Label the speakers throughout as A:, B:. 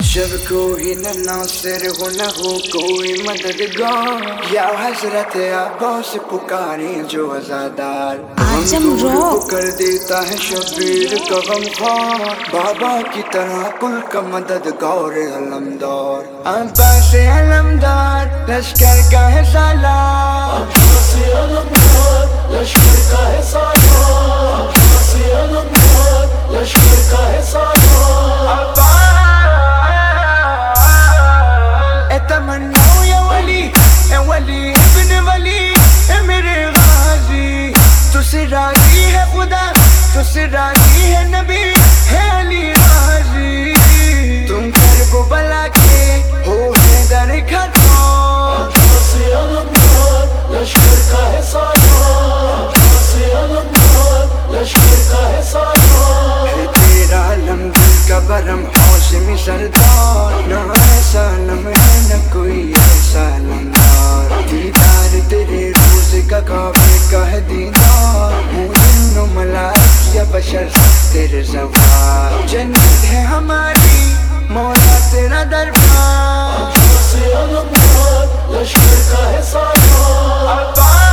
A: جب کوئی نہ ناصر ہو نہ ہو کوئی مددگار، یا حضرت عباس پکاریں جو عزادار، ہم کر دیتا ہے شبیر کا غمخوار، بابا کی طرح کل کا مددگار علمدار، عباس علمدار لشکر کا ہے سالار، عباس علمدار لشکر کا ہے سالار، عباس علمدار لشکر کا ہے سالار، تمنا یا ولی اے ولی ابن ولی اے میرے غازی، تو سے راضی ہے خدا، تو سے راضی ہے نبی، ہے علی راضی، تم کرب و بلا کے ہو حیدر کھٹار، عباس علمدار لشکر کا ہے سالار، عباس علمدار لشکر کا ہے سالار، ہے تیرا علم دل کا برم حوصمی سردار، نہ ایسا علم ہے نہ کوئی ایسا علمدار، دیدار تیرے روز کا کعبے کا ہے دیدار، ہوں جن و ملائک یا بشر سب تیرے زوار، جنت ہے ہماری مولا تیرا دربار، عباس علمدار لشکر کا ہے سالار،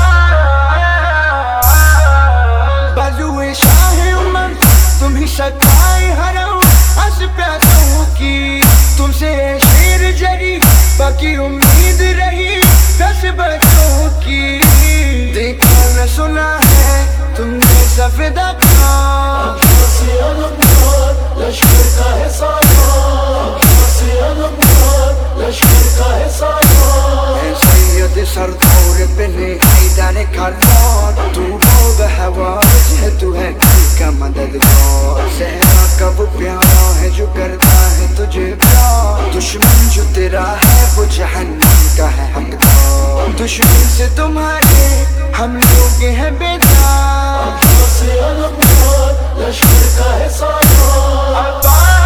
A: بازوئے شاہ امم تم ہی سکھائے حرم از پیاسوں کی، تم سے شیر جری باقی امید رہی دس بچوں کی، دیکھا نہ سنا ہے تم جیسا فدا کار، عباس علمدار لشکر کا ہے سالار، عباس علمدار لشکر کا ہے سالار، اے سید سردور بن حیدر کرار، تو باب حوائج ہے، تو ہے کل کا مددگار، صحرا کا وہ پیارا ہے جو کرتا ہے تجھے پیار، دشمن جو تیرا ہے وہ جہنم کا ہے حقدار، دشمن سے تمہارے ہم لوگ ہیں بیدار، عباس علمدار لشکر کا ہے سالار،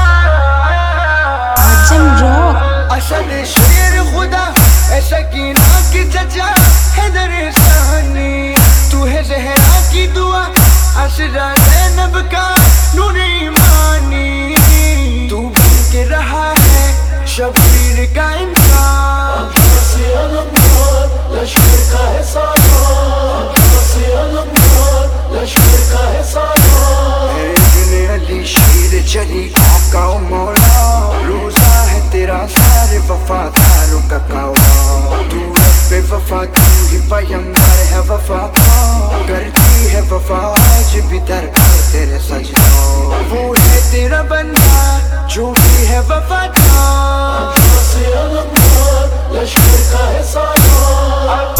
A: اسد شیر خدا اے سکینہ کی چچا حیدر ثانی، تو ہے زہرا کی دعا اسرا زینب کا نور ایمانی، تو بن کے رہا ہے شبیر کا انسان، عباس علمدار لشکر کا ہے سالار، عباس علمدار لشکر کا ہے سالار، اے ابن علی شیر چلی آقا و مولا، روزہ ہے تیرا سارے وفاداروں کا کولا، تو رب وفا تو ہی پیمبر ہے وفا کرتی ہے وفا آج بھی دربار تیرے سجدہ، وہ ہے تیرا بندہ جو بھی ہے وفادار، عباس علمدار لشکر کا ہے سالار،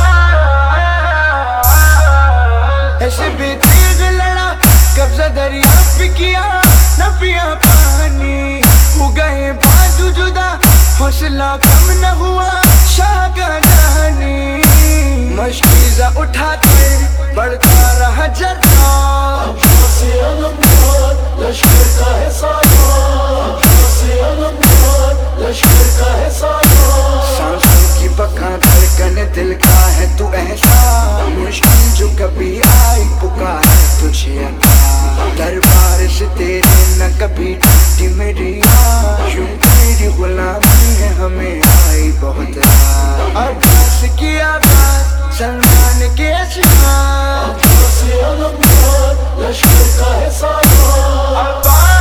A: ایسے بے تیغ لڑا قبضہ دریافت کیا نہ پیا پانی، ہو گئے بازو جدا حوصلہ کم نہ ہوا شاہ کا جانی، مشکیزہ اٹھا کر بڑھتا رہا جرا، عباس علمدار لشکر کا ہے سالار، عباس علمدار لشکر کا ہے سالار، سانسوں کی بکا دھڑکن دل کا ہے تو احساس، مشکل جو کبھی آئی پکار تجھے عطا، دربار سے تیرے نہ کبھی ٹوٹی میری آہ، یوں تیری غلامی ہے ہمیں آئی بہت راہ، عباس کی آواز سلمان کے اشعار، عباس علمدار لشکر کا ہے سالار،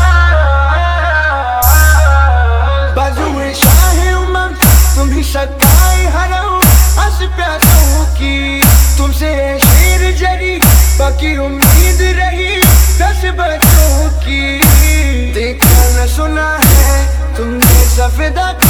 A: بازوئے شاہ امم تم ہی سکھائے حرم از پیاسوں کی، تم سے شیر جری باقی امید رہی دس بچوں کی، دیکھا نہ سنا ہے تم جیسا فدا